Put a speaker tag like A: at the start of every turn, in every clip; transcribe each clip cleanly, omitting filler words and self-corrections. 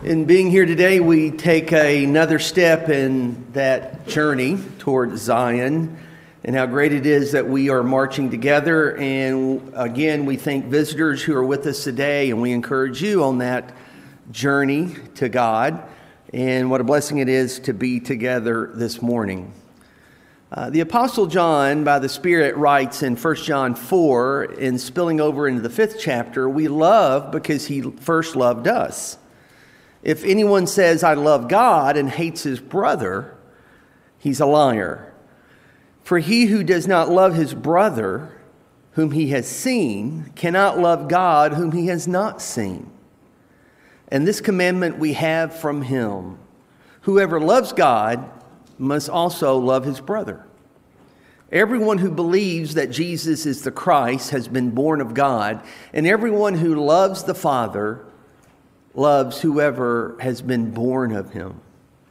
A: In being here today, we take another step in that journey toward Zion and how great it is that we are marching together. And again, we thank visitors who are with us today, and we encourage you on that journey to God. And what a blessing it is to be together this morning. The Apostle John, by the Spirit, writes in 1 John 4, in spilling over into the 5th chapter, we love because he first loved us. If anyone says, I love God and hates his brother, he's a liar. For he who does not love his brother, whom he has seen, cannot love God, whom he has not seen. And this commandment we have from him: whoever loves God must also love his brother. Everyone who believes that Jesus is the Christ has been born of God, and everyone who loves the Father loves whoever has been born of him.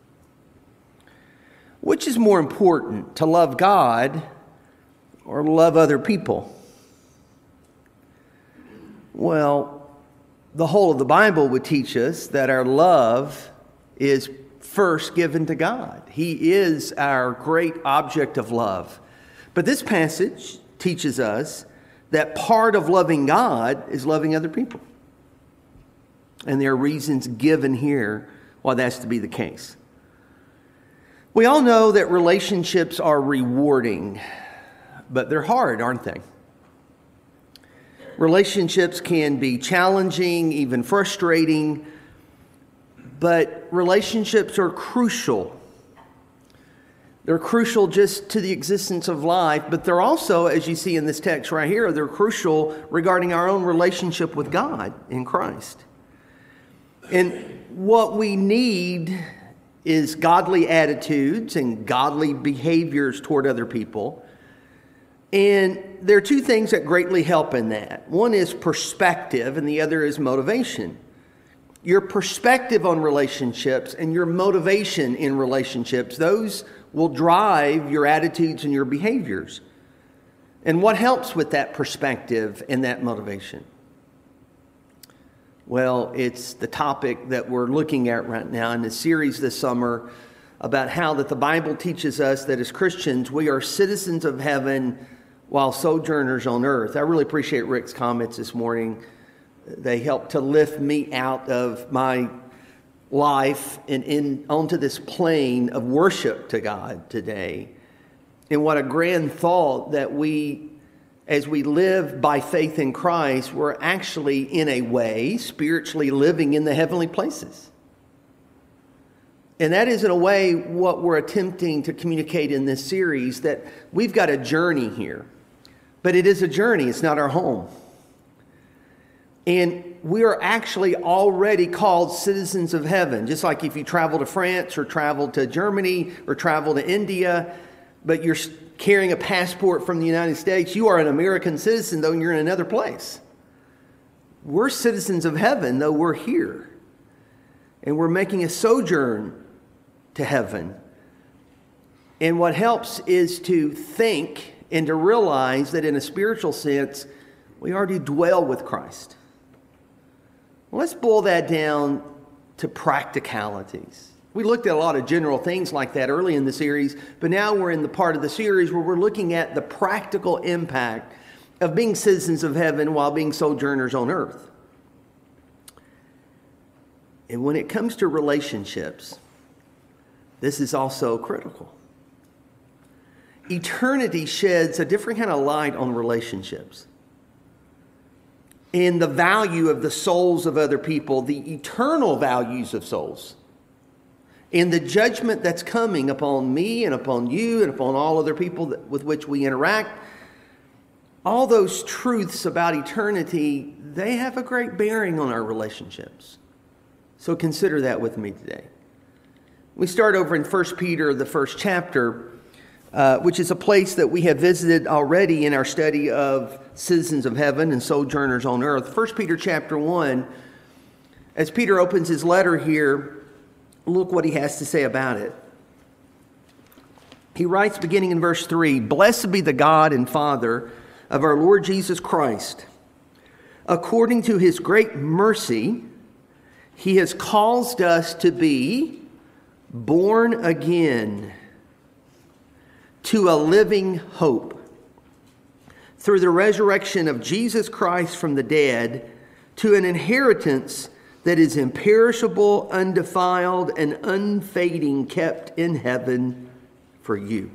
A: Which is more important, to love God or love other people? Well, the whole of the Bible would teach us that our love is first given to God. He is our great object of love. But this passage teaches us that part of loving God is loving other people. And there are reasons given here why that's to be the case. We all know that relationships are rewarding, but they're hard, aren't they? Relationships can be challenging, even frustrating, but relationships are crucial. They're crucial just to the existence of life, but they're also, as you see in this text right here, they're crucial regarding our own relationship with God in Christ. And what we need is godly attitudes and godly behaviors toward other people. And there are two things that greatly help in that. One is perspective, and the other is motivation. Your perspective on relationships and your motivation in relationships, those will drive your attitudes and your behaviors. And what helps with that perspective and that motivation? Well, it's the topic that we're looking at right now in the series this summer about how that the Bible teaches us that as Christians, we are citizens of heaven while sojourners on earth. I really appreciate Rick's comments this morning. They helped to lift me out of my life and onto this plane of worship to God today. And what a grand thought that as we live by faith in Christ, we're actually, in a way, spiritually living in the heavenly places. And that is, in a way, what we're attempting to communicate in this series, that we've got a journey here. But it is a journey. It's not our home. And we are actually already called citizens of heaven. Just like if you travel to France or travel to Germany or travel to India, but you're carrying a passport from the United States, you are an American citizen, though you're in another place. We're citizens of heaven, though we're here. And we're making a sojourn to heaven. And what helps is to think and to realize that in a spiritual sense, we already dwell with Christ. Well, let's boil that down to practicalities. We looked at a lot of general things like that early in the series, but now we're in the part of the series where we're looking at the practical impact of being citizens of heaven while being sojourners on earth. And when it comes to relationships, this is also critical. Eternity sheds a different kind of light on relationships and the value of the souls of other people, the eternal values of souls. And the judgment that's coming upon me and upon you and upon all other people with which we interact, all those truths about eternity, they have a great bearing on our relationships. So consider that with me today. We start over in 1 Peter, the first chapter, which is a place that we have visited already in our study of citizens of heaven and sojourners on earth. 1 Peter chapter 1, as Peter opens his letter here, look what he has to say about it. He writes, beginning in verse 3, "Blessed be the God and Father of our Lord Jesus Christ. According to his great mercy, He has caused us to be born again to a living hope through the resurrection of Jesus Christ from the dead, to an inheritance that is imperishable, undefiled, and unfading, kept in heaven for you.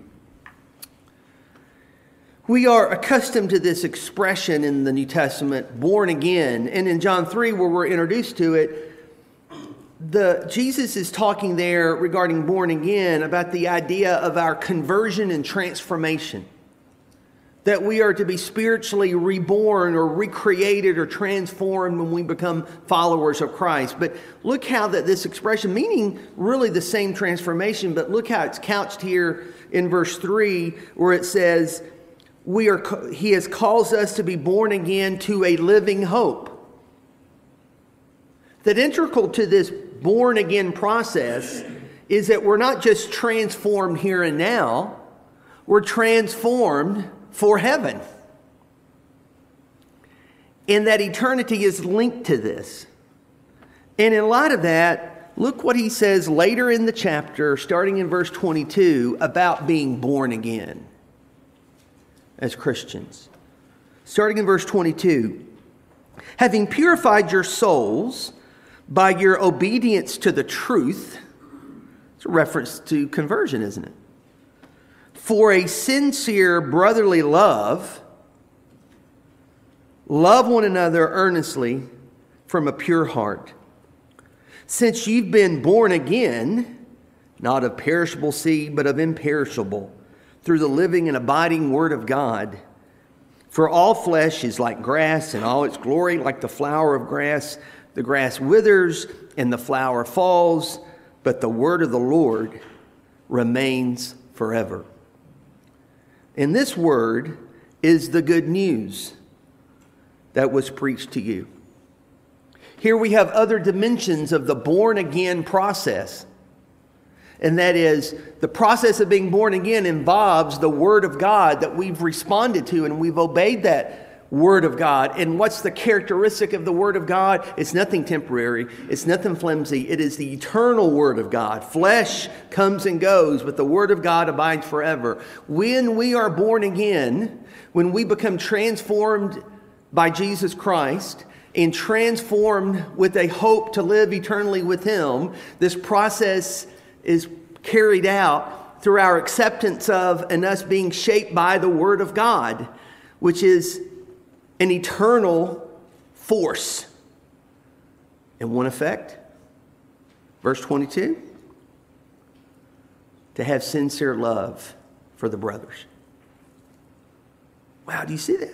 A: We are accustomed to this expression in the New Testament, born again. And in John 3, where we're introduced to it, Jesus is talking there regarding born again about the idea of our conversion and transformation. That we are to be spiritually reborn or recreated or transformed when we become followers of Christ. But look how this expression, meaning really the same transformation, but look how it's couched here in verse 3, where it says, He has caused us to be born again to a living hope. That integral to this born again process is that we're not just transformed here and now, we're transformed for heaven. And that eternity is linked to this. And in light of that, look what he says later in the chapter, starting in verse 22, about being born again as Christians. Starting in verse 22, having purified your souls by your obedience to the truth. It's a reference to conversion, isn't it? For a sincere brotherly love, love one another earnestly from a pure heart. Since you've been born again, not of perishable seed, but of imperishable, through the living and abiding word of God. For all flesh is like grass, and all its glory like the flower of grass. The grass withers and the flower falls, but the word of the Lord remains forever. And this word is the good news that was preached to you. Here we have other dimensions of the born again process. And that is, the process of being born again involves the word of God that we've responded to, and we've obeyed that word of God. And what's the characteristic of the word of God? It's nothing temporary. It's nothing flimsy. It is the eternal word of God. Flesh comes and goes, but the word of God abides forever. When we are born again, when we become transformed by Jesus Christ and transformed with a hope to live eternally with Him, this process is carried out through our acceptance of and us being shaped by the word of God, which is an eternal force. And one effect, verse 22, to have sincere love for the brothers. Wow, do you see that?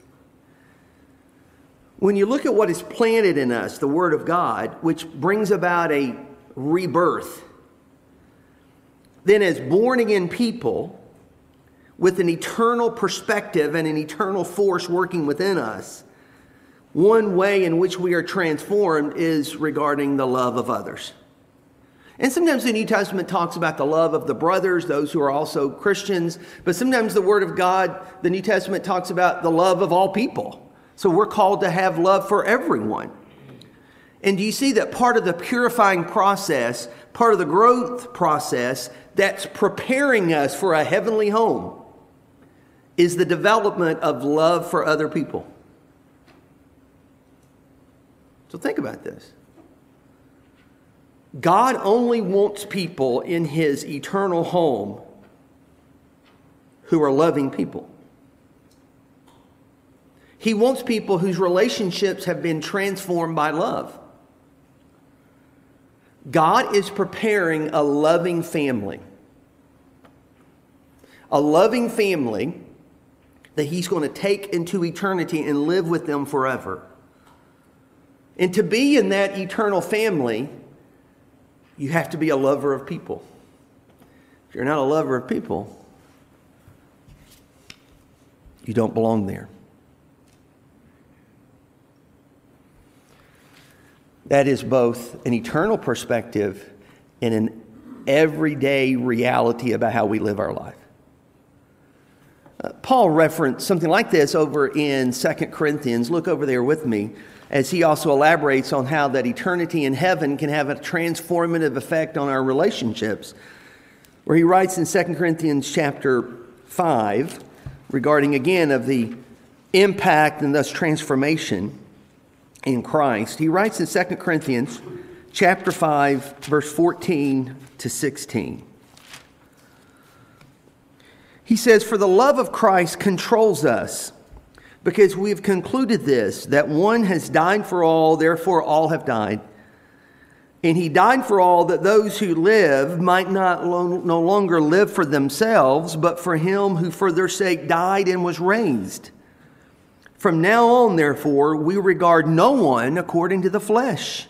A: When you look at what is planted in us, the Word of God, which brings about a rebirth, then as born again people, with an eternal perspective and an eternal force working within us, one way in which we are transformed is regarding the love of others. And sometimes the New Testament talks about the love of the brothers, those who are also Christians, but sometimes the Word of God, the New Testament talks about the love of all people. So we're called to have love for everyone. And do you see that part of the purifying process, part of the growth process that's preparing us for a heavenly home, is the development of love for other people? So think about this. God only wants people in His eternal home who are loving people. He wants people whose relationships have been transformed by love. God is preparing a loving family. A loving family that He's going to take into eternity and live with them forever. And to be in that eternal family, you have to be a lover of people. If you're not a lover of people, you don't belong there. That is both an eternal perspective and an everyday reality about how we live our life. Paul referenced something like this over in 2 Corinthians. Look over there with me as he also elaborates on how that eternity in heaven can have a transformative effect on our relationships. Where he writes in 2 Corinthians chapter 5 regarding again of the impact and thus transformation in Christ. He writes in 2 Corinthians chapter 5 verse 14 to 16. He says, "For the love of Christ controls us, because we have concluded this, that one has died for all, therefore all have died. And he died for all, that those who live might no longer live for themselves, but for him who for their sake died and was raised. From now on, therefore, we regard no one according to the flesh.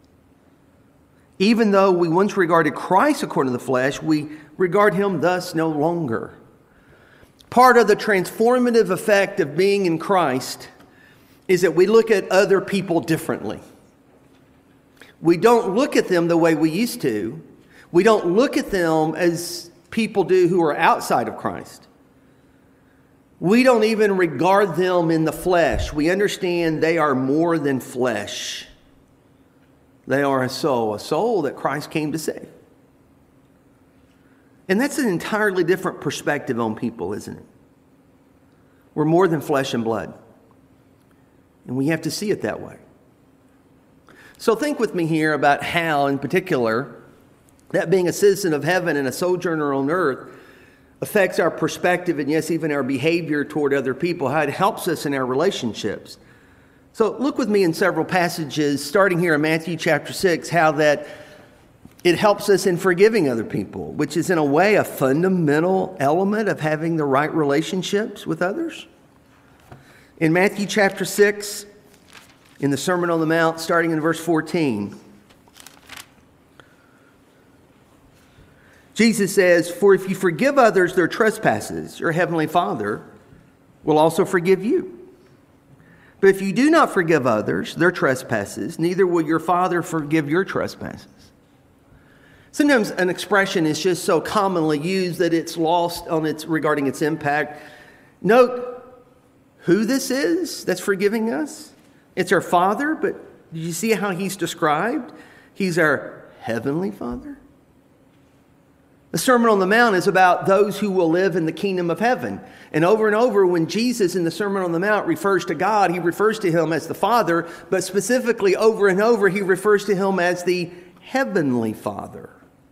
A: Even though we once regarded Christ according to the flesh, we regard him thus no longer." Part of the transformative effect of being in Christ is that we look at other people differently. We don't look at them the way we used to. We don't look at them as people do who are outside of Christ. We don't even regard them in the flesh. We understand they are more than flesh. They are a soul that Christ came to save. And that's an entirely different perspective on people, isn't it? We're more than flesh and blood. And we have to see it that way. So think with me here about how, in particular, that being a citizen of heaven and a sojourner on earth affects our perspective and, yes, even our behavior toward other people, how it helps us in our relationships. So look with me in several passages, starting here in Matthew chapter 6, how that it helps us in forgiving other people, which is in a way a fundamental element of having the right relationships with others. In Matthew chapter 6, in the Sermon on the Mount, starting in verse 14, Jesus says, "For if you forgive others their trespasses, your heavenly Father will also forgive you. But if you do not forgive others their trespasses, neither will your Father forgive your trespasses." Sometimes an expression is just so commonly used that it's lost on its regarding its impact. Note who this is that's forgiving us. It's our Father, but did you see how he's described? He's our heavenly Father. The Sermon on the Mount is about those who will live in the kingdom of heaven. And over, when Jesus in the Sermon on the Mount refers to God, he refers to him as the Father, but specifically over and over, he refers to him as the heavenly Father.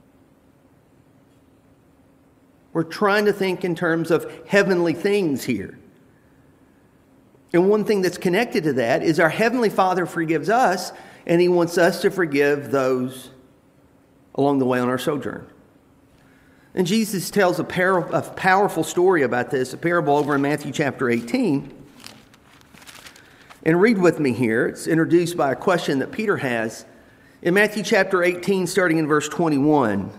A: We're trying to think in terms of heavenly things here. And one thing that's connected to that is our Heavenly Father forgives us, and he wants us to forgive those along the way on our sojourn. And Jesus tells a powerful story about this, a parable over in Matthew chapter 18. And read with me here. It's introduced by a question that Peter has. In Matthew chapter 18, starting in verse 21.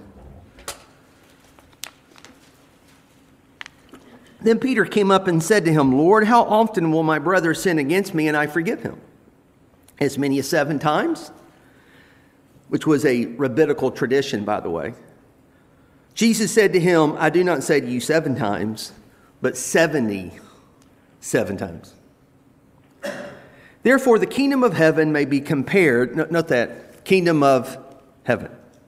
A: Then Peter came up and said to him, "Lord, how often will my brother sin against me and I forgive him? As many as 7 times?" Which was a rabbinical tradition, by the way. Jesus said to him, "I do not say to you 7 times, but 77 times. Therefore, the kingdom of heaven may be compared," note that, kingdom of heaven,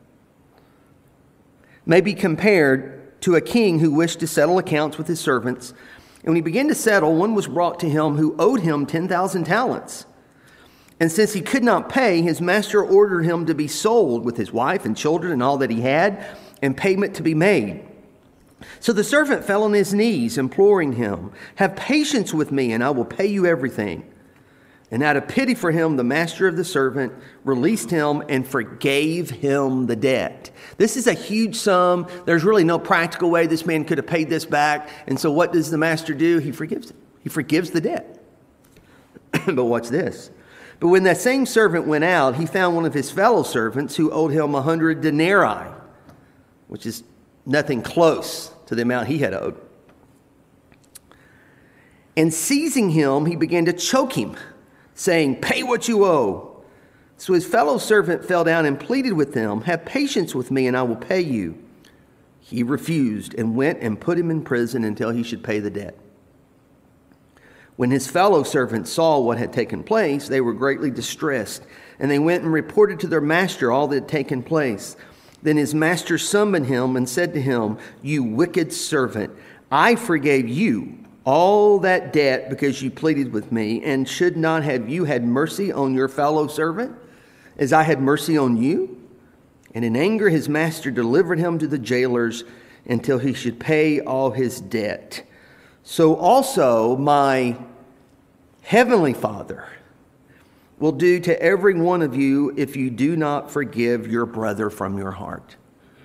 A: "may be compared to a king who wished to settle accounts with his servants. And when he began to settle, one was brought to him who owed him 10,000 talents. And since he could not pay, his master ordered him to be sold with his wife and children and all that he had, and payment to be made. So the servant fell on his knees, imploring him, 'Have patience with me, and I will pay you everything.' And out of pity for him, the master of the servant released him and forgave him the debt." This is a huge sum. There's really no practical way this man could have paid this back. And so what does the master do? He forgives it. He forgives the debt. But watch this. "But when that same servant went out, he found one of his fellow servants who owed him 100 denarii, which is nothing close to the amount he had owed. And seizing him, he began to choke him, saying, 'Pay what you owe.' So his fellow servant fell down and pleaded with him, 'Have patience with me, and I will pay you.' He refused and went and put him in prison until he should pay the debt. When his fellow servants saw what had taken place, they were greatly distressed, and they went and reported to their master all that had taken place. Then his master summoned him and said to him, "You wicked servant, I forgave you all that debt because you pleaded with me, and should not have you had mercy on your fellow servant, as I had mercy on you?" And in anger his master delivered him to the jailers until he should pay all his debt. So also my heavenly Father will do to every one of you if you do not forgive your brother from your heart.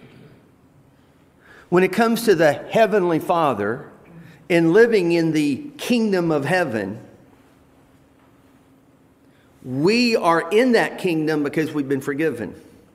A: When it comes to the heavenly Father and living in the kingdom of heaven, we are in that kingdom because we've been forgiven.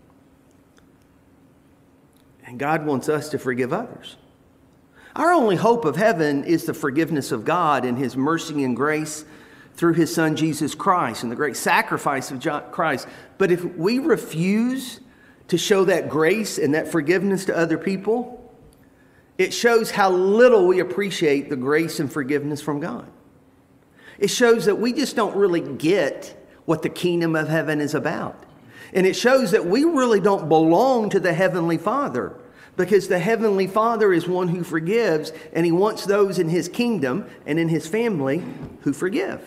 A: And God wants us to forgive others. Our only hope of heaven is the forgiveness of God and his mercy and grace through his son Jesus Christ and the great sacrifice of Christ. But if we refuse to show that grace and that forgiveness to other people, it shows how little we appreciate the grace and forgiveness from God. It shows that we just don't really get what the kingdom of heaven is about. And it shows that we really don't belong to the Heavenly Father, because the Heavenly Father is one who forgives, and he wants those in his kingdom and in his family who forgive.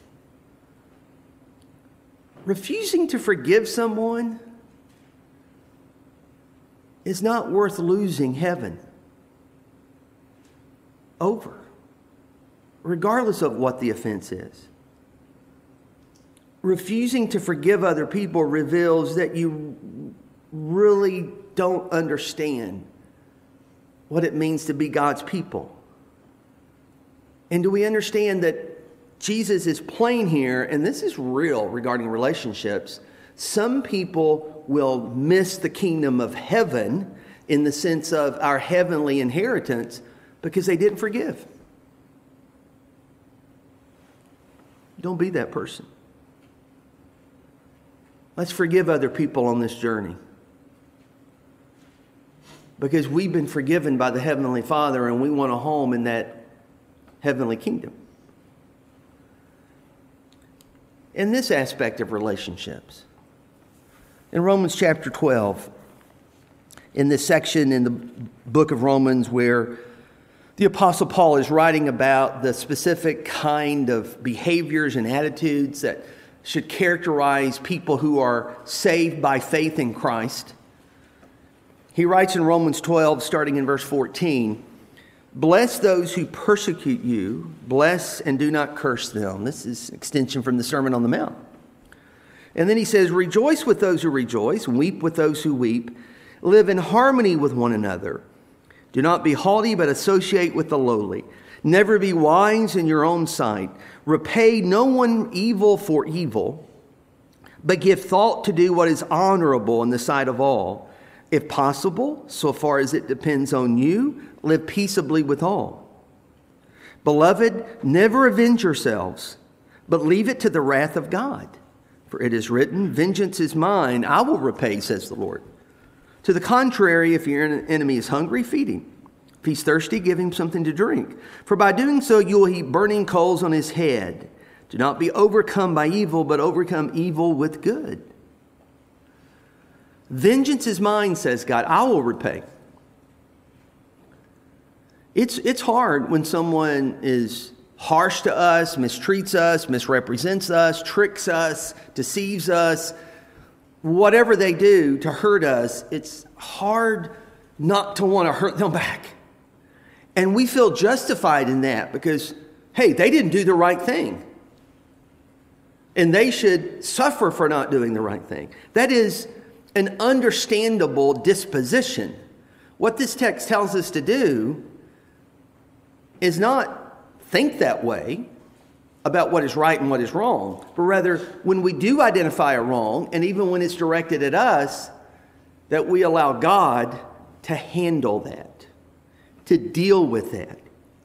A: Refusing to forgive someone is not worth losing heaven over, regardless of what the offense is. Refusing to forgive other people reveals that you really don't understand what it means to be God's people. And do we understand that Jesus is plain here, and this is real regarding relationships? Some people will miss the kingdom of heaven in the sense of our heavenly inheritance because they didn't forgive. Don't be that person. Let's forgive other people on this journey, because we've been forgiven by the Heavenly Father and we want a home in that heavenly kingdom. In this aspect of relationships, in Romans chapter 12, in this section in the book of Romans where the Apostle Paul is writing about the specific kind of behaviors and attitudes that should characterize people who are saved by faith in Christ, he writes in Romans 12, starting in verse 14, "Bless those who persecute you, bless and do not curse them." This is an extension from the Sermon on the Mount. And then he says, "Rejoice with those who rejoice, weep with those who weep, live in harmony with one another. Do not be haughty, but associate with the lowly. Never be wise in your own sight. Repay no one evil for evil, but give thought to do what is honorable in the sight of all. If possible, so far as it depends on you, live peaceably with all. Beloved, never avenge yourselves, but leave it to the wrath of God. For it is written, 'Vengeance is mine, I will repay,' says the Lord. To the contrary, if your enemy is hungry, feed him. If he's thirsty, give him something to drink. For by doing so, you will heap burning coals on his head. Do not be overcome by evil, but overcome evil with good. Vengeance is mine, says God. I will repay." It's hard when someone is harsh to us, mistreats us, misrepresents us, tricks us, deceives us. Whatever they do to hurt us, it's hard not to want to hurt them back. And we feel justified in that because, hey, they didn't do the right thing. And they should suffer for not doing the right thing. That is an understandable disposition. What this text tells us to do is not think that way about what is right and what is wrong, but rather when we do identify a wrong, and even when it's directed at us, that we allow God to handle that, to deal with that.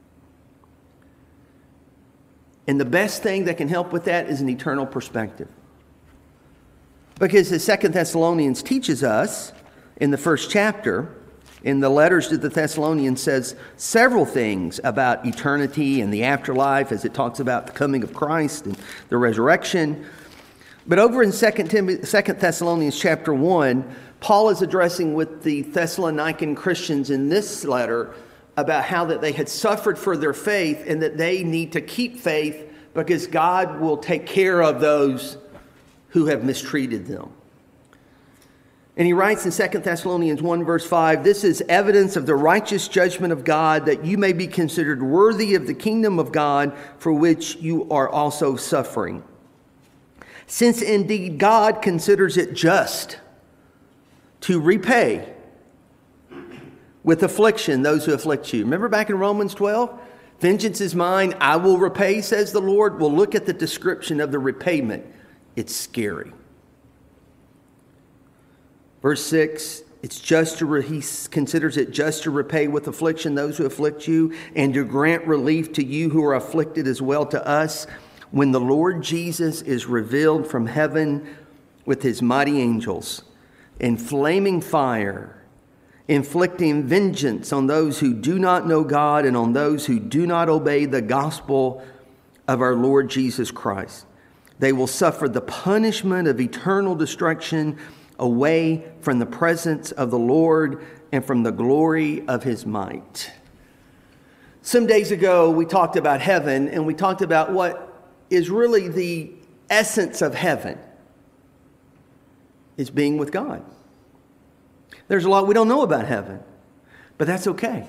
A: And the best thing that can help with that is an eternal perspective. Because as 2 Thessalonians teaches us in the first chapter, in the letters to the Thessalonians says several things about eternity and the afterlife as it talks about the coming of Christ and the resurrection. But over in 2 Thessalonians chapter 1, Paul is addressing with the Thessalonican Christians in this letter about how that they had suffered for their faith and that they need to keep faith because God will take care of those who have mistreated them. And he writes in 2 Thessalonians 1 verse 5, "This is evidence of the righteous judgment of God, that you may be considered worthy of the kingdom of God, for which you are also suffering. Since indeed God considers it just to repay with affliction those who afflict you." Remember back in Romans 12? "Vengeance is mine, I will repay, says the Lord." Well, look at the description of the repayment. It's scary. Verse 6, he considers it just to repay with affliction those who afflict you, and to grant relief to you who are afflicted as well to us, when the Lord Jesus is revealed from heaven with his mighty angels in flaming fire, inflicting vengeance on those who do not know God and on those who do not obey the gospel of our Lord Jesus Christ. They will suffer the punishment of eternal destruction away from the presence of the Lord and from the glory of his might. Some days ago, we talked about heaven, and we talked about what is really the essence of heaven, is being with God. There's a lot we don't know about heaven, but that's okay.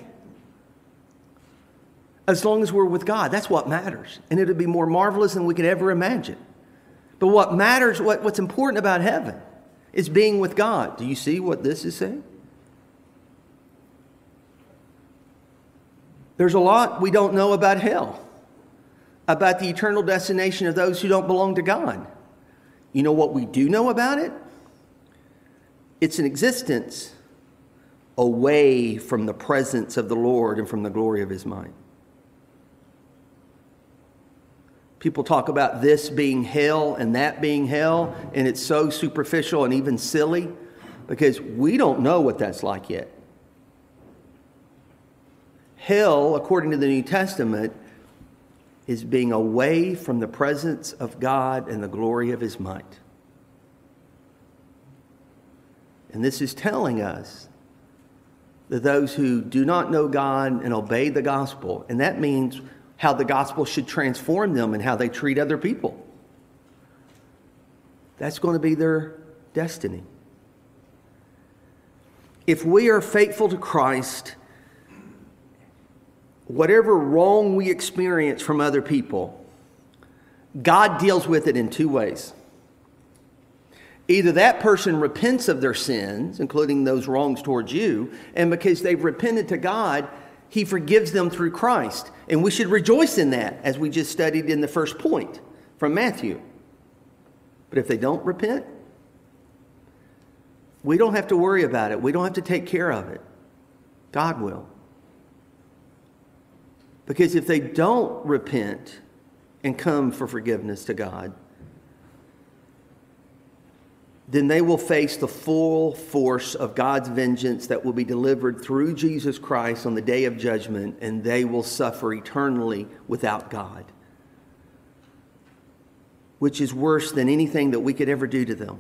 A: As long as we're with God, that's what matters. And it'll be more marvelous than we could ever imagine. But what matters, what's important about heaven, is being with God. Do you see what this is saying? There's a lot we don't know about hell, about the eternal destination of those who don't belong to God. You know what we do know about it? It's an existence away from the presence of the Lord and from the glory of his might. People talk about this being hell and that being hell, and it's so superficial and even silly because we don't know what that's like yet. Hell, according to the New Testament, is being away from the presence of God and the glory of his might. And this is telling us that those who do not know God and obey the gospel, and that means how the gospel should transform them and how they treat other people. That's going to be their destiny. If we are faithful to Christ, whatever wrong we experience from other people, God deals with it in two ways. Either that person repents of their sins, including those wrongs towards you, and because they've repented to God, he forgives them through Christ. And we should rejoice in that, as we just studied in the first point from Matthew. But if they don't repent, we don't have to worry about it. We don't have to take care of it. God will. Because if they don't repent and come for forgiveness to God, then they will face the full force of God's vengeance that will be delivered through Jesus Christ on the day of judgment, and they will suffer eternally without God, which is worse than anything that we could ever do to them.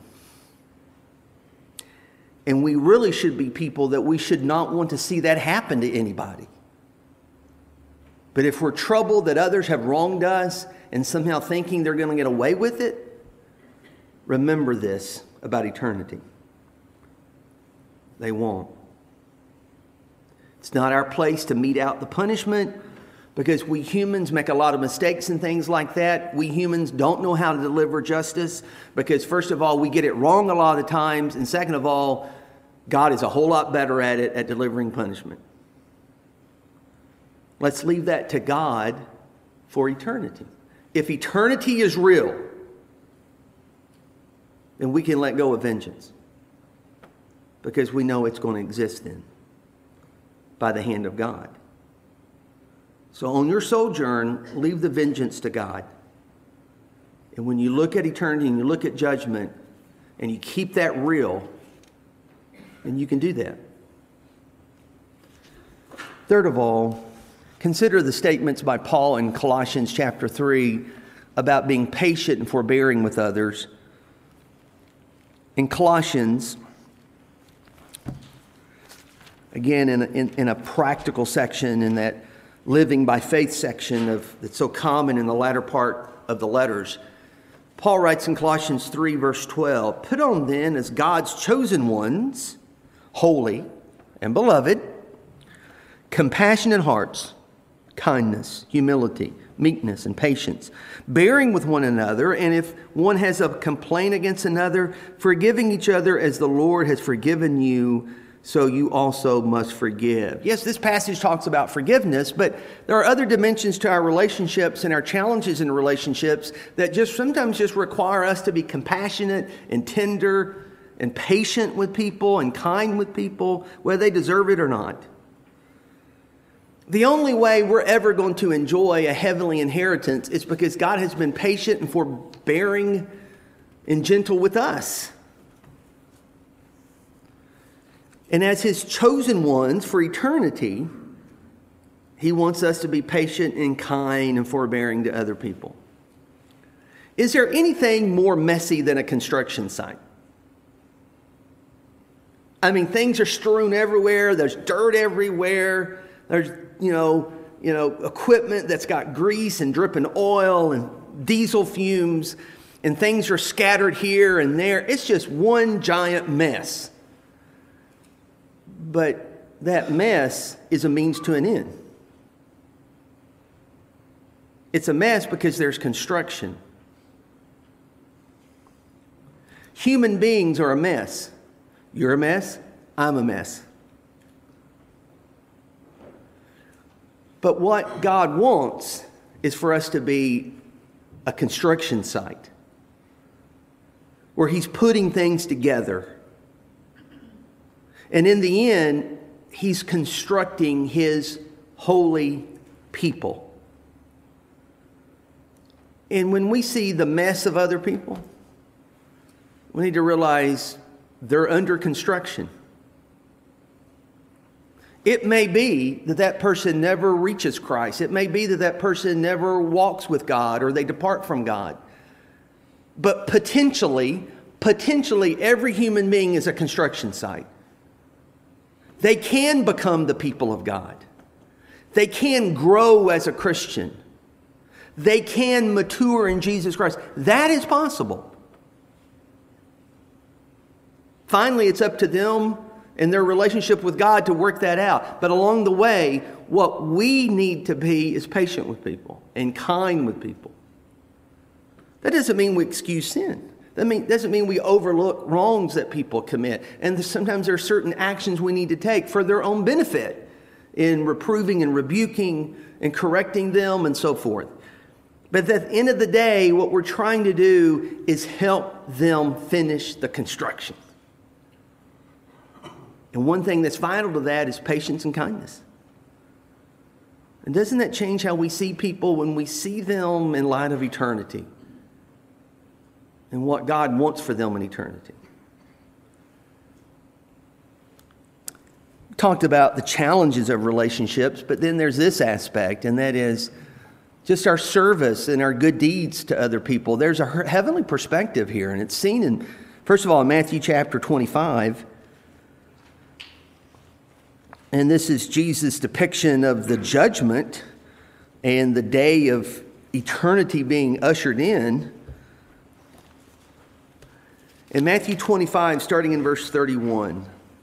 A: And we really should be people that we should not want to see that happen to anybody. But if we're troubled that others have wronged us and somehow thinking they're going to get away with it, remember this about eternity. They won't. It's not our place to mete out the punishment because we humans make a lot of mistakes and things like that. We humans don't know how to deliver justice because, first of all, we get it wrong a lot of times. And second of all, God is a whole lot better at it, at delivering punishment. Let's leave that to God for eternity. If eternity is real, then we can let go of vengeance because we know it's going to exist then by the hand of God. So on your sojourn, leave the vengeance to God. And when you look at eternity and you look at judgment and you keep that real, then you can do that. Third of all, consider the statements by Paul in Colossians chapter 3 about being patient and forbearing with others. In Colossians, again, in a practical section, in that living by faith section that's so common in the latter part of the letters, Paul writes in Colossians 3, verse 12, "Put on then as God's chosen ones, holy and beloved, compassionate hearts, kindness, humility, meekness, and patience, bearing with one another, and if one has a complaint against another, forgiving each other as the Lord has forgiven you, so you also must forgive." Yes, this passage talks about forgiveness, but there are other dimensions to our relationships and our challenges in relationships that sometimes require us to be compassionate and tender and patient with people and kind with people, whether they deserve it or not. The only way we're ever going to enjoy a heavenly inheritance is because God has been patient and forbearing and gentle with us. And as His chosen ones for eternity, He wants us to be patient and kind and forbearing to other people. Is there anything more messy than a construction site? I mean, things are strewn everywhere. There's dirt everywhere. There's, equipment that's got grease and dripping oil and diesel fumes, and things are scattered here and there. It's just one giant mess. But that mess is a means to an end. It's a mess because there's construction. Human beings are a mess. You're a mess. I'm a mess. But what God wants is for us to be a construction site where He's putting things together. And in the end, He's constructing His holy people. And when we see the mess of other people, we need to realize they're under construction. It may be that person never reaches Christ. It may be that person never walks with God or they depart from God. But potentially, every human being is a construction site. They can become the people of God. They can grow as a Christian. They can mature in Jesus Christ. That is possible. Finally, it's up to them and their relationship with God to work that out. But along the way, what we need to be is patient with people and kind with people. That doesn't mean we excuse sin. That doesn't mean we overlook wrongs that people commit. And sometimes there are certain actions we need to take for their own benefit in reproving and rebuking and correcting them and so forth. But at the end of the day, what we're trying to do is help them finish the construction. And one thing that's vital to that is patience and kindness. And doesn't that change how we see people when we see them in light of eternity and what God wants for them in eternity? We talked about the challenges of relationships, but then there's this aspect, and that is just our service and our good deeds to other people. There's a heavenly perspective here, and it's seen in, first of all, in Matthew chapter 25. And this is Jesus' depiction of the judgment and the day of eternity being ushered in. In Matthew 25, starting in verse 31,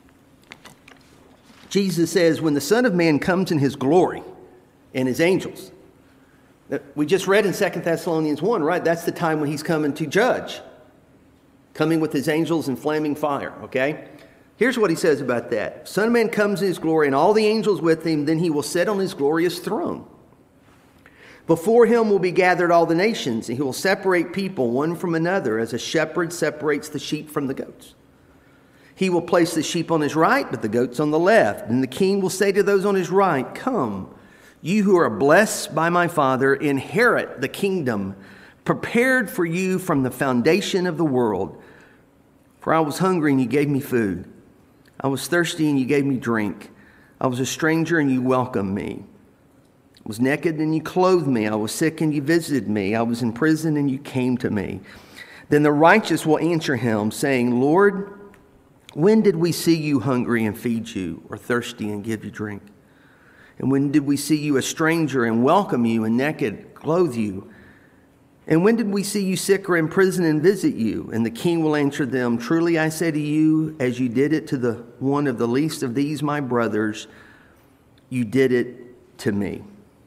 A: Jesus says, "When the Son of Man comes in His glory and His angels," we just read in 2 Thessalonians 1, right? That's the time when He's coming to judge, coming with His angels in flaming fire, okay? Here's what He says about that. "Son of Man comes in His glory and all the angels with Him, then He will sit on His glorious throne. Before Him will be gathered all the nations, and He will separate people one from another as a shepherd separates the sheep from the goats. He will place the sheep on His right, but the goats on the left. And the King will say to those on His right, 'Come, you who are blessed by my Father, inherit the kingdom prepared for you from the foundation of the world. For I was hungry and you gave me food. I was thirsty and you gave me drink. I was a stranger and you welcomed me. I was naked and you clothed me. I was sick and you visited me. I was in prison and you came to me. Then the righteous will answer him, saying, Lord, when did we see you hungry and feed you, or thirsty and give you drink? And when did we see you a stranger and welcome you, and naked clothe you? And when did we see you sick or in prison and visit you? And the king will answer them, truly I say to you, as you did it to the one of the least of these my brothers, you did it to me.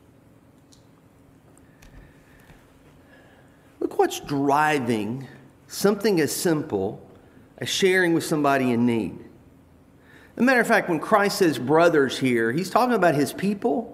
A: Look what's driving something as simple as sharing with somebody in need. As a matter of fact, when Christ says brothers here, he's talking about his people.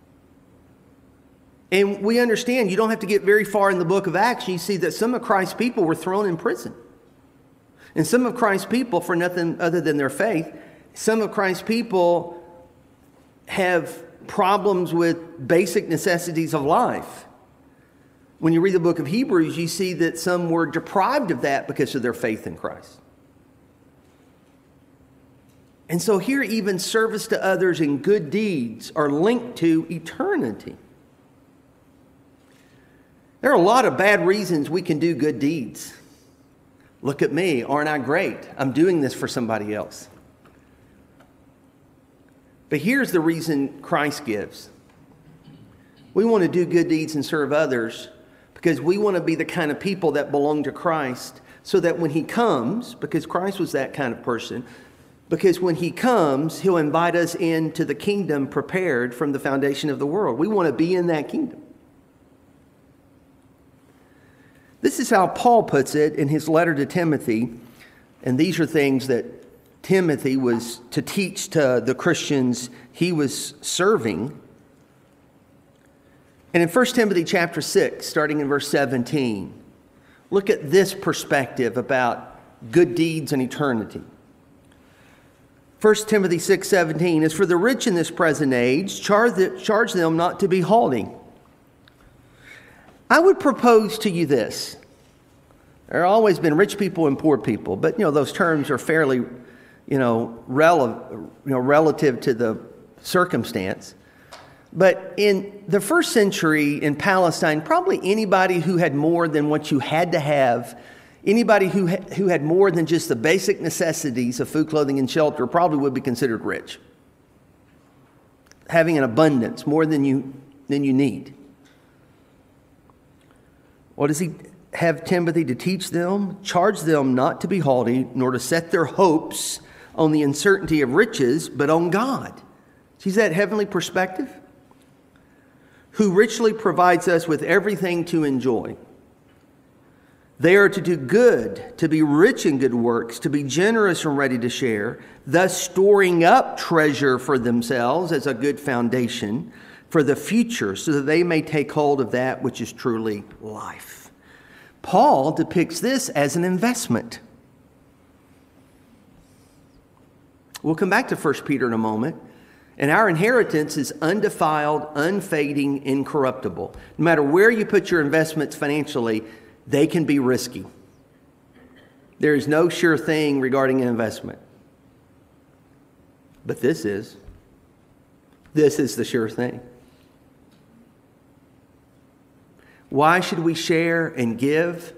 A: And we understand you don't have to get very far in the book of Acts. You see that some of Christ's people were thrown in prison. And some of Christ's people, for nothing other than their faith, some of Christ's people have problems with basic necessities of life. When you read the book of Hebrews, you see that some were deprived of that because of their faith in Christ. And so here, even service to others and good deeds are linked to eternity. There are a lot of bad reasons we can do good deeds. Look at me, aren't I great? I'm doing this for somebody else. But here's the reason Christ gives. We want to do good deeds and serve others because we want to be the kind of people that belong to Christ, so that when he comes, because Christ was that kind of person, because when he comes, he'll invite us into the kingdom prepared from the foundation of the world. We want to be in that kingdom. This is how Paul puts it in his letter to Timothy, and these are things that Timothy was to teach to the Christians he was serving. And in 1 Timothy chapter 6, starting in verse 17, look at this perspective about good deeds and eternity. 1 Timothy 6:17, as for the rich in this present age, charge them not to be haughty. I would propose to you this. There have always been rich people and poor people, but those terms are fairly, relative to the circumstance. But in the first century in Palestine, probably anybody who had more than what you had to have, anybody who had more than just the basic necessities of food, clothing, and shelter probably would be considered rich. Having an abundance, more than you need. What does he have Timothy to teach them? Charge them not to be haughty, nor to set their hopes on the uncertainty of riches, but on God. See that heavenly perspective? Who richly provides us with everything to enjoy. They are to do good, to be rich in good works, to be generous and ready to share, thus storing up treasure for themselves as a good foundation for the future, so that they may take hold of that which is truly life. Paul depicts this as an investment. We'll come back to 1 Peter in a moment. And our inheritance is undefiled, unfading, incorruptible. No matter where you put your investments financially, they can be risky. There is no sure thing regarding an investment. But this is the sure thing. Why should we share and give?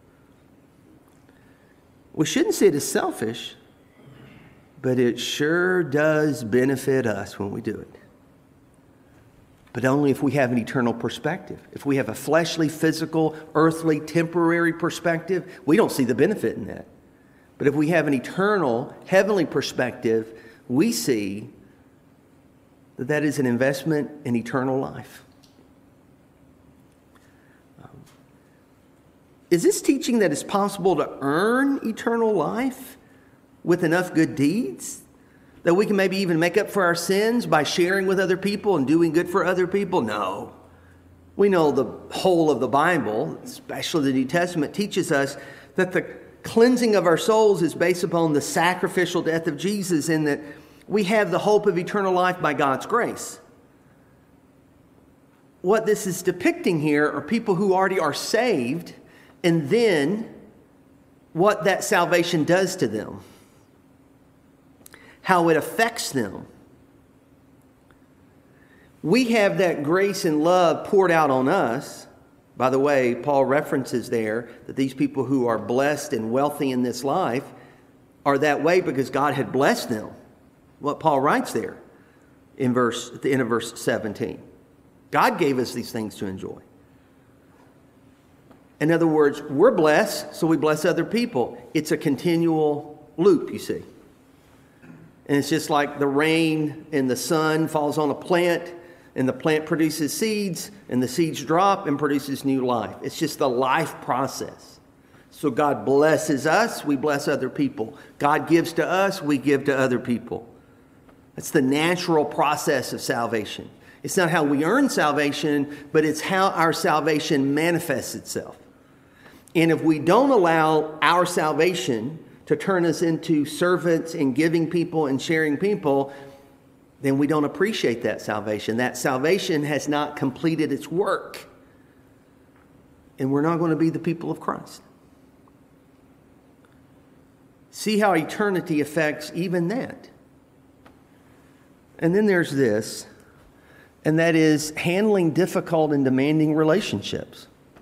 A: We shouldn't say it is selfish, but it sure does benefit us when we do it. But only if we have an eternal perspective. If we have a fleshly, physical, earthly, temporary perspective, we don't see the benefit in that. But if we have an eternal, heavenly perspective, we see that that is an investment in eternal life. Is this teaching that it's possible to earn eternal life with enough good deeds? That we can maybe even make up for our sins by sharing with other people and doing good for other people? No. We know the whole of the Bible, especially the New Testament, teaches us that the cleansing of our souls is based upon the sacrificial death of Jesus, and that we have the hope of eternal life by God's grace. What this is depicting here are people who already are saved, and then what that salvation does to them, how it affects them. we have that grace and love poured out on us. By the way, Paul references there that these people who are blessed and wealthy in this life are that way because God had blessed them. What Paul writes there at the end of verse 17. God gave us these things to enjoy. In other words, we're blessed, so we bless other people. It's a continual loop, you see. And it's just like the rain and the sun falls on a plant, and the plant produces seeds, and the seeds drop and produces new life. It's just the life process. So God blesses us, we bless other people. God gives to us, we give to other people. That's the natural process of salvation. It's not how we earn salvation, but it's how our salvation manifests itself. And if we don't allow our salvation to turn us into servants and giving people and sharing people, then we don't appreciate that salvation. That salvation has not completed its work. And we're not going to be the people of Christ. See how eternity affects even that. And then there's this, and that is handling difficult and demanding relationships.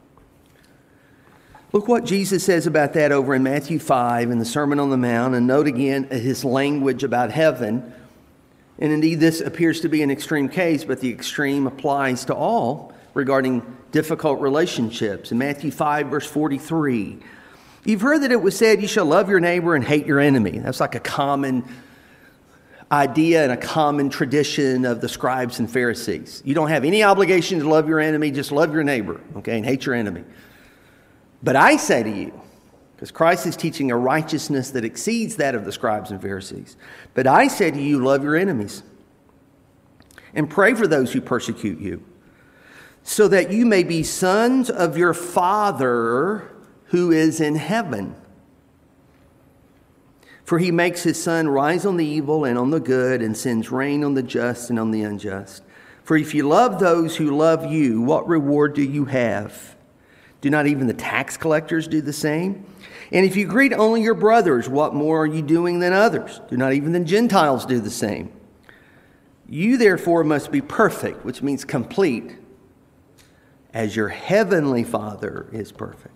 A: Look what Jesus says about that over in Matthew 5 in the Sermon on the Mount, and note again his language about heaven. And indeed, this appears to be an extreme case, but the extreme applies to all regarding difficult relationships. In Matthew 5, verse 43, you've heard that it was said, you shall love your neighbor and hate your enemy. That's like a common idea and a common tradition of the scribes and Pharisees. You don't have any obligation to love your enemy, just love your neighbor, okay, and hate your enemy. But I say to you, because Christ is teaching a righteousness that exceeds that of the scribes and Pharisees, but I say to you, love your enemies and pray for those who persecute you, so that you may be sons of your Father who is in heaven. For he makes his sun rise on the evil and on the good, and sends rain on the just and on the unjust. For if you love those who love you, what reward do you have? Do not even the tax collectors do the same? And if you greet only your brothers, what more are you doing than others? Do not even the Gentiles do the same? You therefore must be perfect, which means complete, as your heavenly Father is perfect.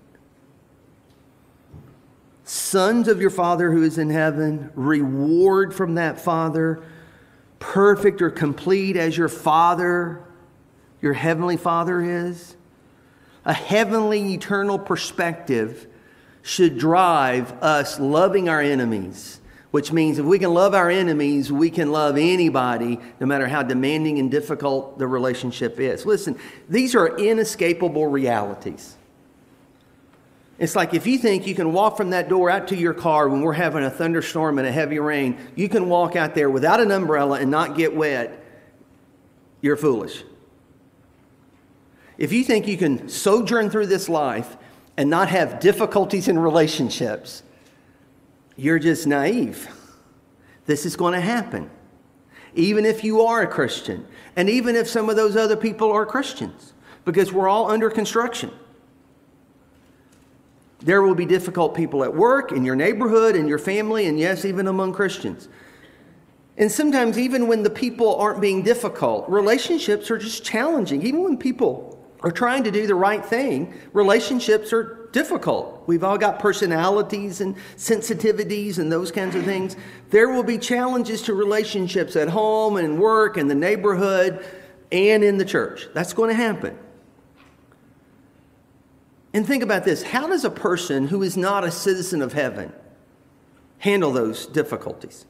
A: Sons of your Father who is in heaven, reward from that Father, perfect or complete as your Father, your heavenly Father is. A heavenly, eternal perspective should drive us loving our enemies, which means if we can love our enemies, we can love anybody, no matter how demanding and difficult the relationship is. Listen, these are inescapable realities. It's like if you think you can walk from that door out to your car when we're having a thunderstorm and a heavy rain, you can walk out there without an umbrella and not get wet, you're foolish. If you think you can sojourn through this life and not have difficulties in relationships, you're just naive. This is going to happen. Even if you are a Christian, and even if some of those other people are Christians, because we're all under construction. There will be difficult people at work, in your neighborhood, in your family, and yes, even among Christians. And sometimes even when the people aren't being difficult, relationships are just challenging. Even when people are trying to do the right thing, relationships are difficult. We've all got personalities and sensitivities and those kinds of things. There will be challenges to relationships at home and work and the neighborhood and in the church. That's going to happen. And think about this. How does a person who is not a citizen of heaven handle those difficulties?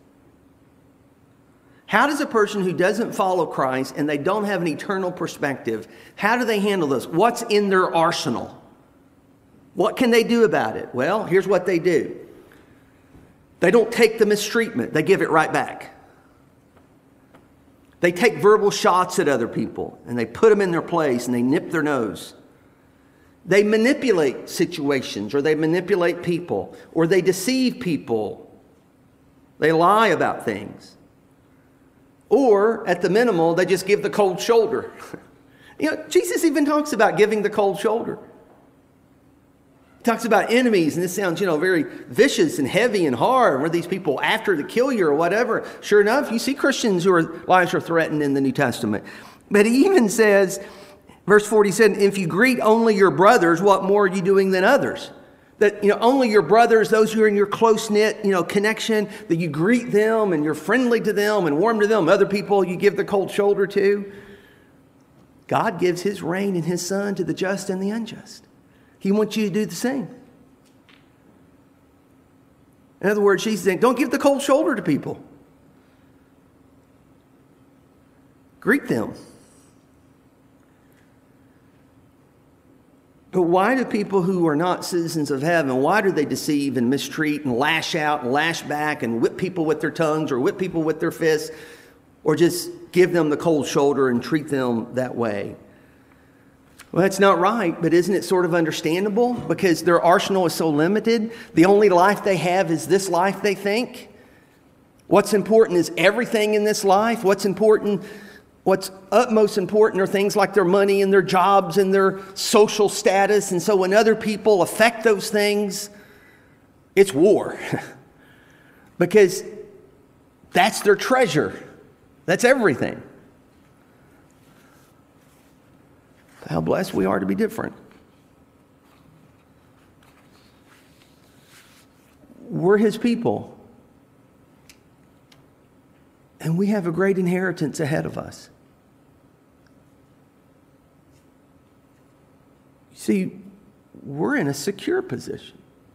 A: How does a person who doesn't follow Christ and they don't have an eternal perspective, how do they handle this? What's in their arsenal? What can they do about it? Well, here's what they do. They don't take the mistreatment. They give it right back. They take verbal shots at other people and they put them in their place and they nip their nose. They manipulate situations, or they manipulate people, or they deceive people. They lie about things. Or, at the minimal, they just give the cold shoulder. Jesus even talks about giving the cold shoulder. He talks about enemies, and this sounds, very vicious and heavy and hard. Were these people after to kill you or whatever? Sure enough, you see Christians whose lives are threatened in the New Testament. But he even says, verse 47, if you greet only your brothers, what more are you doing than others? That, only your brothers, those who are in your close-knit, connection, that you greet them and you're friendly to them and warm to them. Other people you give the cold shoulder to. God gives his rain and his sun to the just and the unjust. He wants you to do the same. In other words, she's saying, don't give the cold shoulder to people. Greet them. But why do people who are not citizens of heaven, why do they deceive and mistreat and lash out and lash back and whip people with their tongues or whip people with their fists or just give them the cold shoulder and treat them that way? Well, that's not right, but isn't it sort of understandable? Because their arsenal is so limited. The only life they have is this life, they think. What's important is everything in this life. What's utmost important are things like their money and their jobs and their social status. And so when other people affect those things, it's war. Because that's their treasure. That's everything. How blessed we are to be different. We're his people. And we have a great inheritance ahead of us. See, we're in a secure position.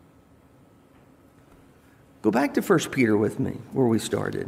A: Go back to 1 Peter with me, where we started.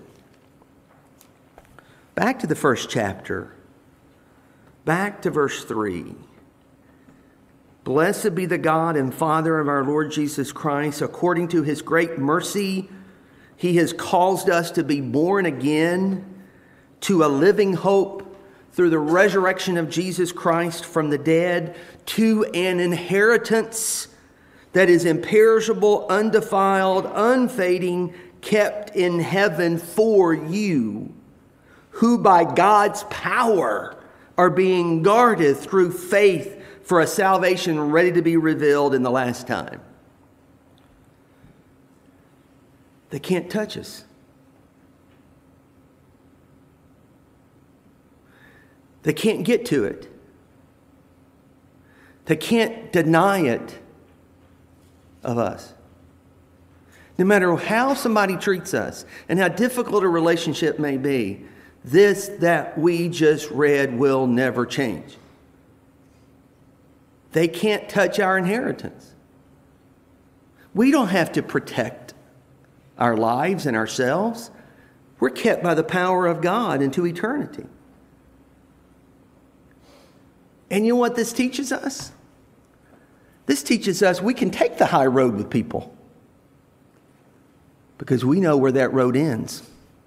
A: Back to the first chapter. Back to verse 3. Blessed be the God and Father of our Lord Jesus Christ. According to his great mercy, he has caused us to be born again to a living hope through the resurrection of Jesus Christ from the dead, to an inheritance that is imperishable, undefiled, unfading, kept in heaven for you, who by God's power are being guarded through faith for a salvation ready to be revealed in the last time. They can't touch us. They can't get to it. They can't deny it of us. No matter how somebody treats us and how difficult a relationship may be, this that we just read will never change. They can't touch our inheritance. We don't have to protect our lives and ourselves. We're kept by the power of God into eternity. And you know what this teaches us? This teaches us we can take the high road with people because we know where that road ends.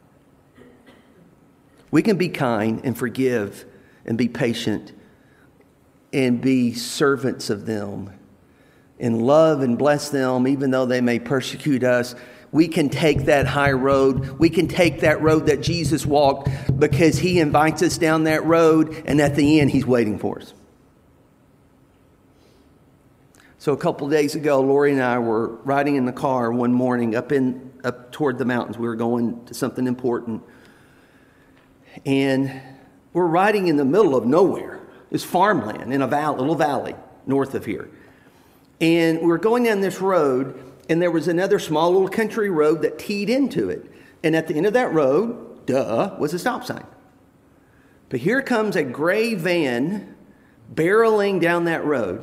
A: We can be kind and forgive and be patient and be servants of them and love and bless them even though they may persecute us. We can take that high road. We can take that road that Jesus walked because he invites us down that road, and at the end, he's waiting for us. So a couple days ago, Lori and I were riding in the car one morning up toward the mountains. We were going to something important. And we're riding in the middle of nowhere. It's farmland in a little valley north of here. And we were going down this road, and there was another small little country road that teed into it. And at the end of that road, was a stop sign. But here comes a gray van barreling down that road.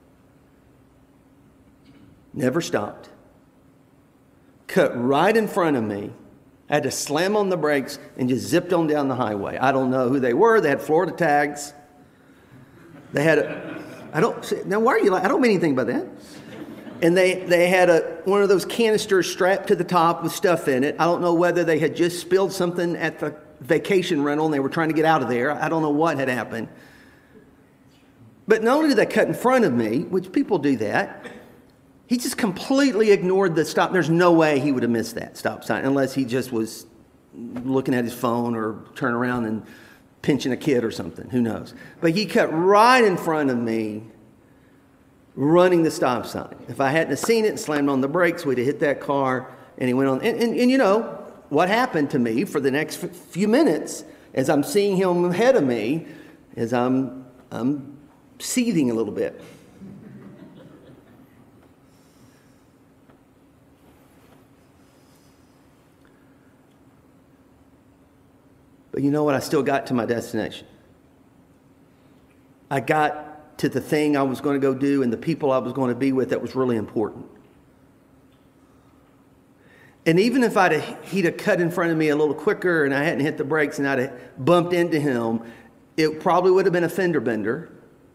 A: Never stopped. Cut right in front of me. I had to slam on the brakes and just zipped on down the highway. I don't know who they were. They had Florida tags. They had I don't mean anything by that. And they had one of those canisters strapped to the top with stuff in it. I don't know whether they had just spilled something at the vacation rental and they were trying to get out of there. I don't know what had happened. But not only did they cut in front of me, which people do that, he just completely ignored the stop. There's no way he would have missed that stop sign unless he just was looking at his phone or turning around and pinching a kid or something. Who knows? But he cut right in front of me, running the stop sign. If I hadn't seen it and slammed on the brakes, we'd have hit that car, and he went on. And you know what happened to me for the next few minutes as I'm seeing him ahead of me. as I'm seething a little bit. But you know what? I still got to my destination. I got to the thing I was going to go do and the people I was going to be with that was really important. And even if he'd have cut in front of me a little quicker and I hadn't hit the brakes and I'd have bumped into him, it probably would have been a fender bender.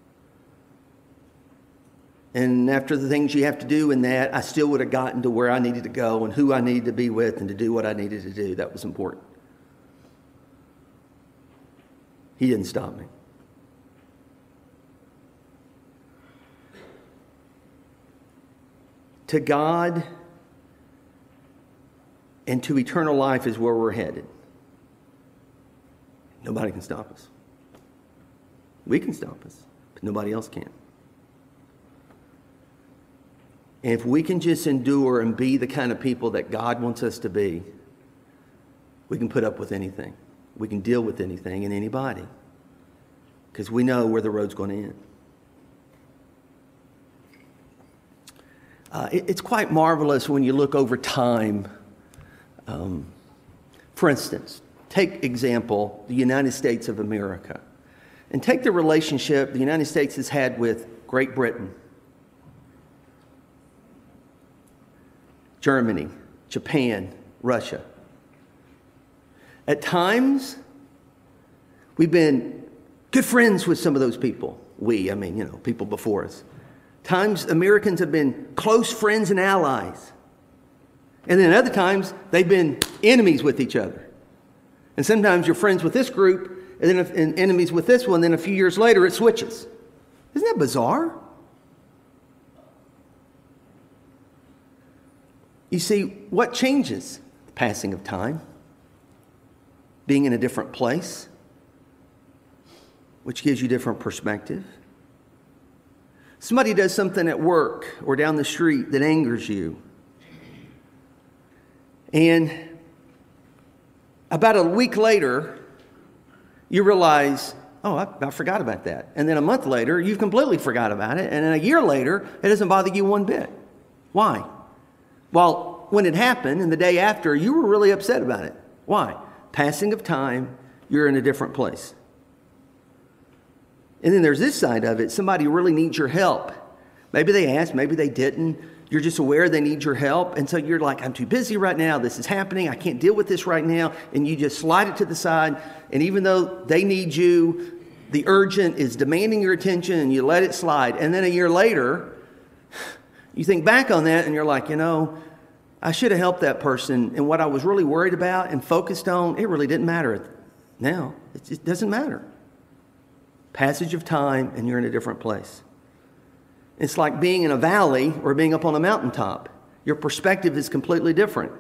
A: And after the things you have to do in that, I still would have gotten to where I needed to go and who I needed to be with and to do what I needed to do. That was important. He didn't stop me. To God and to eternal life is where we're headed. Nobody can stop us. We can stop us, but nobody else can. And if we can just endure and be the kind of people that God wants us to be, we can put up with anything. We can deal with anything and anybody, because we know where the road's going to end. It's quite marvelous when you look over time. For instance, take example, the United States of America. And take the relationship the United States has had with Great Britain, Germany, Japan, Russia. At times, we've been good friends with some of those people. People before us. Times Americans have been close friends and allies. And then other times, they've been enemies with each other. And sometimes you're friends with this group and then enemies with this one. Then a few years later, it switches. Isn't that bizarre? You see, what changes? The passing of time. Being in a different place, which gives you different perspective. Somebody does something at work or down the street that angers you. And about a week later, you realize, oh, I forgot about that. And then a month later, you've completely forgot about it. And then a year later, it doesn't bother you one bit. Why? Well, when it happened and the day after, you were really upset about it. Why? Passing of time, you're in a different place. And then there's this side of it. Somebody really needs your help. Maybe they asked, maybe they didn't. You're just aware they need your help. And so you're like, I'm too busy right now. This is happening. I can't deal with this right now. And you just slide it to the side. And even though they need you, the urgent is demanding your attention and you let it slide. And then a year later, you think back on that and you're like, I should have helped that person. And what I was really worried about and focused on, it really didn't matter now. It just doesn't matter. Passage of time and you're in a different place. It's like being in a valley or being up on a mountaintop. Your perspective is completely different.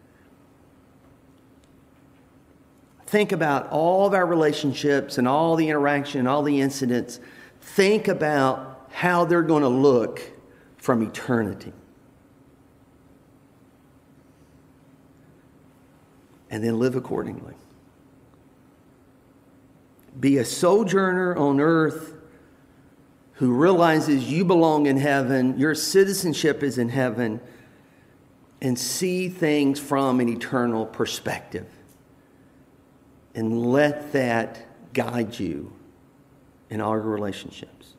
A: Think about all of our relationships and all the interaction, all the incidents. Think about how they're going to look from eternity. And then live accordingly. Be a sojourner on earth who realizes you belong in heaven, your citizenship is in heaven, and see things from an eternal perspective. And let that guide you in all your relationships.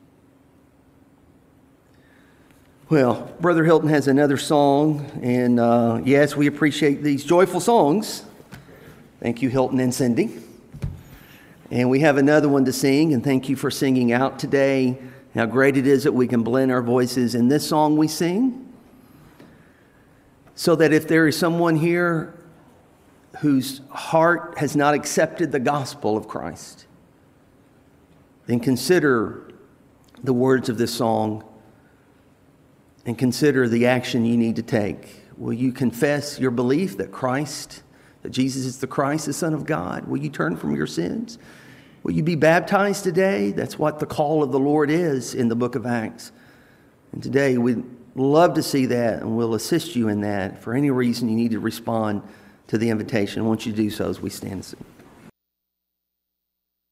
A: Well, Brother Hilton has another song, and yes, we appreciate these joyful songs. Thank you, Hilton and Cindy. And we have another one to sing, and thank you for singing out today. How great it is that we can blend our voices in this song we sing, so that if there is someone here whose heart has not accepted the gospel of Christ, then consider the words of this song and consider the action you need to take. Will you confess your belief that Jesus is the Christ, the Son of God? Will you turn from your sins? Will you be baptized today? That's what the call of the Lord is in the book of Acts. And today we'd love to see that, and we'll assist you in that. For any reason you need to respond to the invitation, I want you to do so as we stand and sing.